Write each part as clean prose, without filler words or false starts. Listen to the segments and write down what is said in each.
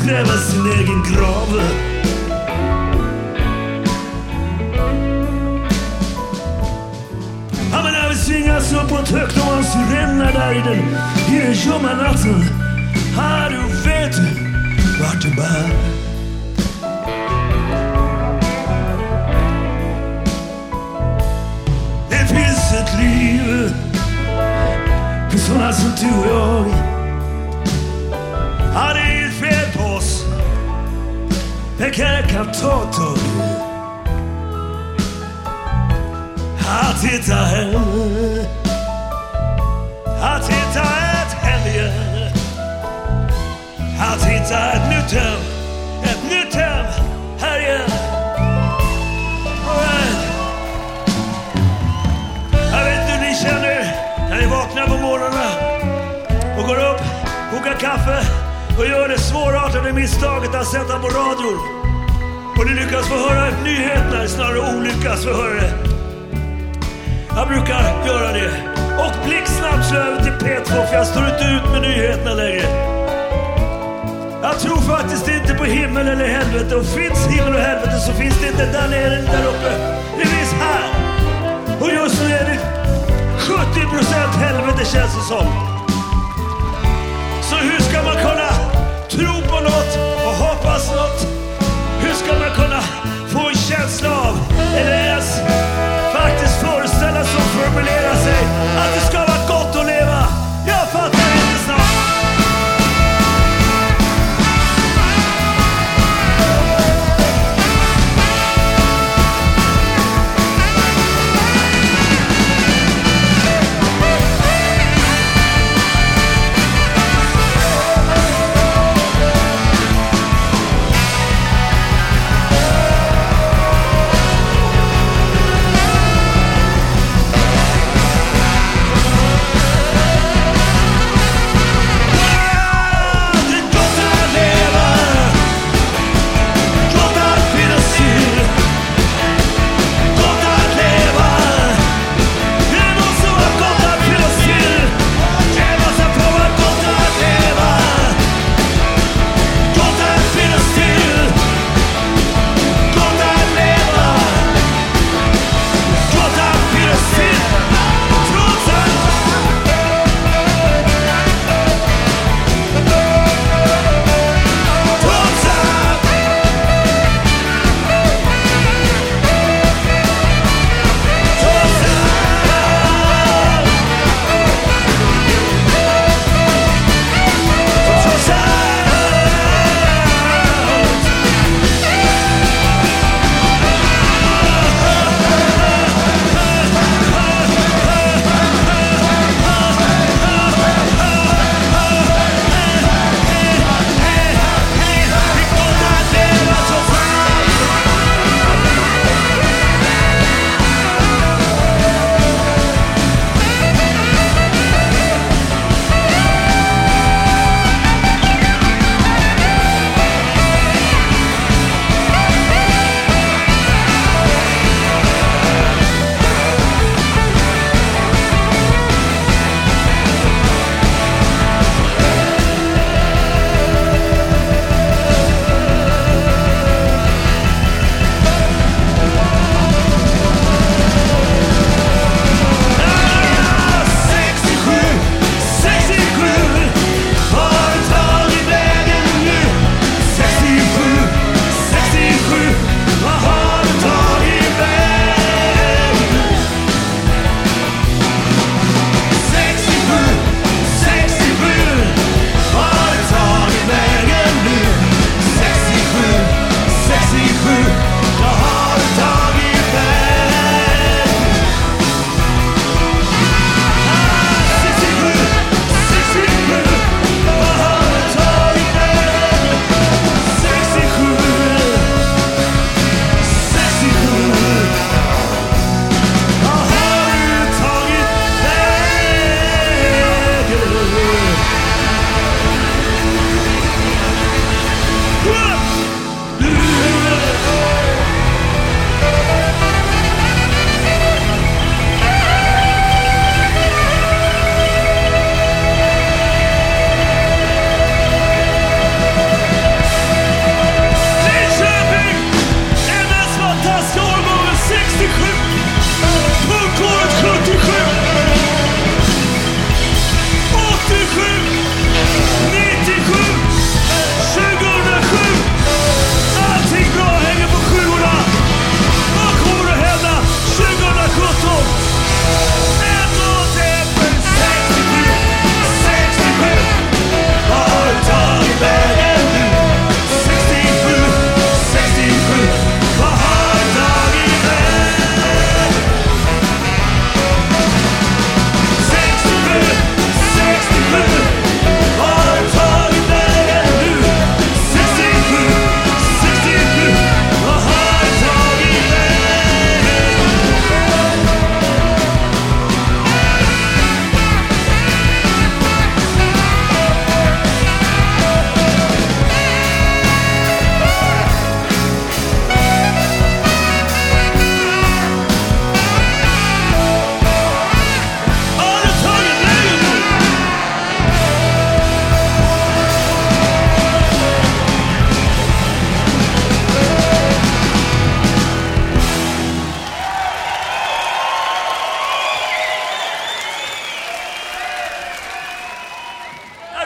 gräva sin egen grav. Ja, men när vi svingas uppåt högt och man syrenar där i den ljumma natten, ja, du vet vart det bär. Det finns ett liv för sådana som du och jag. Ja, det är fel på oss. Det kan ta ett tag. Ja, titta här. Ja, titta ett helge. Ja, titta ett nytt hem. Ett nytt hem här igen. Jag vet hur ni känner när ni vaknar på morgonen och går upp, kokar kaffe och gör det svårartade misstaget att sätta på radion. Och ni lyckas få höra nyheterna, snarare olyckas få höra det. Jag brukar göra det. Och blixtsnabbt slå över till P2, för jag står inte ut med nyheterna längre. Jag tror faktiskt inte på himmel eller helvete. Och finns himmel och helvete så finns det inte där nere eller där uppe. Det finns här. Och just nu är det 70% helvete, känns det som. Så hur ska man kunna tro på något och hoppas något? Hur ska man kunna få en känsla av, eller ens faktiskt föreställa sig och formulera sig att det ska vara gott att leva? Jag fattar inte snart.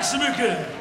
så mycket.